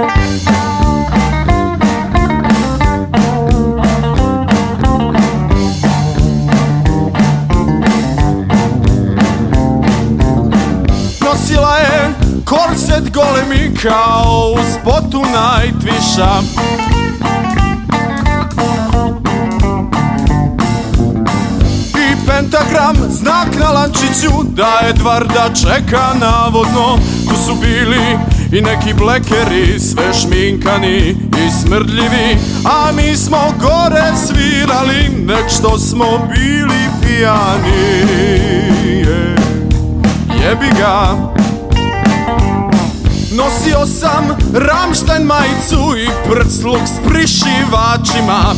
Nosila je korset golemi kao u spotu Nightwisha. I pentagram, znak na lančiću da Edvarda čeka navodno. Tu su bili i neki blekeri, sve šminkani i smrdljivi, a mi smo gore svirali, nek što smo bili pijani. Jebi ga. Nosio sam Rammstein majicu i prcluk s prišivačima.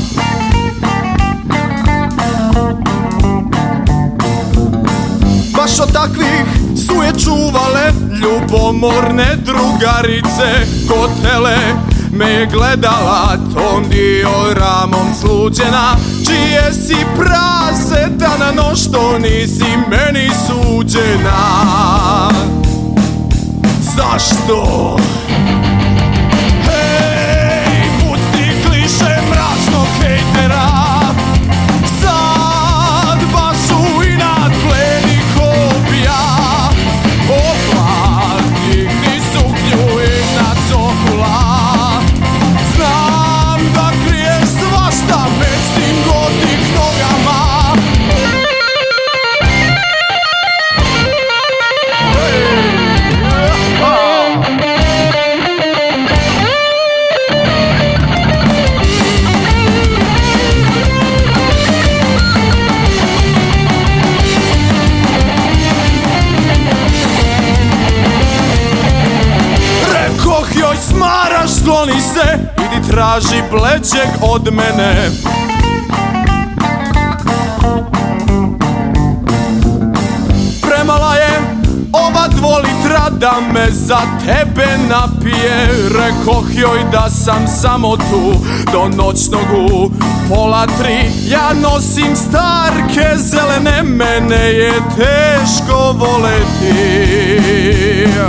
Baš od takvih su je čuvale ljubomorne drugarice. Ko tele me je gledala tom dioramom sluđena. Čije si prase danano što nisi meni suđena? Zašto? Hej, pusti kliše mračnog hejtera. Sad baš u inat pleni kopija. Opa, digni suknju iznad cokula. Znam da kriješ svašta med s tim gotik nogama. Joj smaraš, skloni se, idi traži bleđeg od mene. Premala je ova 2 litra da me za tebe napije. Rekoh joj da sam samo tu do noćnog u 2:30. Ja nosim starke zelene, mene je teško voleti.